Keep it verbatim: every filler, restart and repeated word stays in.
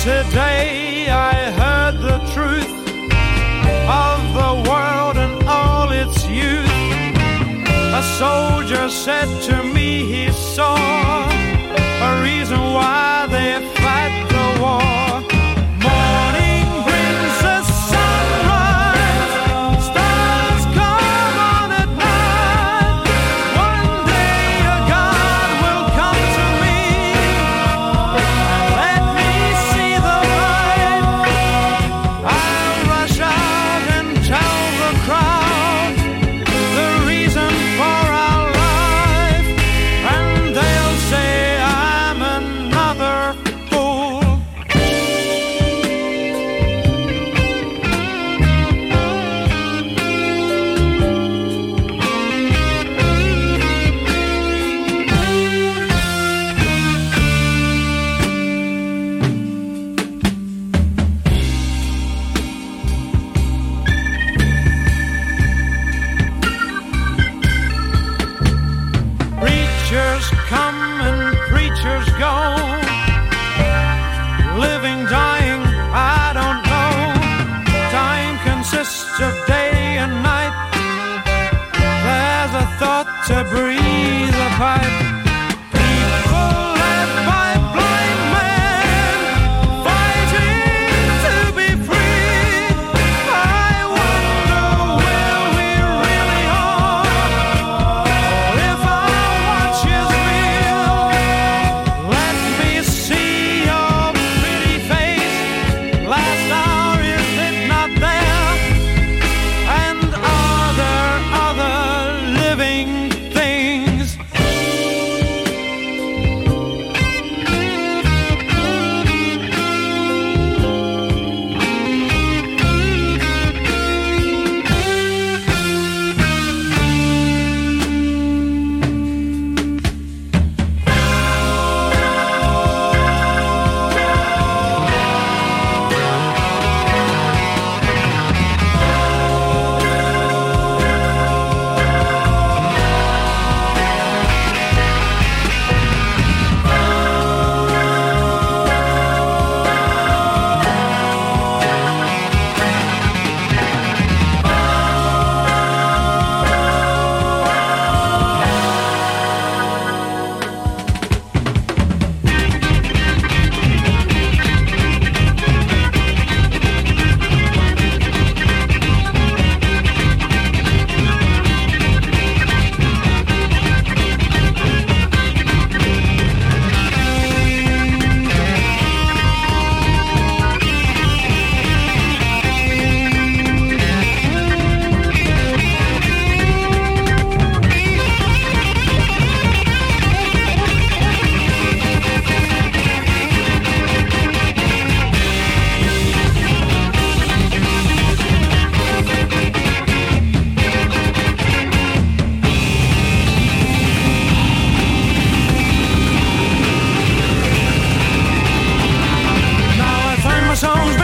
Today I heard the truth of the world and all its youth. A soldier said to me he saw a reason why they fight the war. Morning brings the sunrise, stars come on at night. One day a God will come to me and let me see the light. I'll rush out and tell the crowd the reason for our life, and they'll say I'm another fool. Preachers come and preachers go, living, dying, I don't know. Time consists of day and night. There's a thought to breathe a pipe. People led by blind men, fighting to be free. I wonder where we really are, or if our watch is real. Let me see your pretty face. Last hour, is it not there? And are there other living things? Songs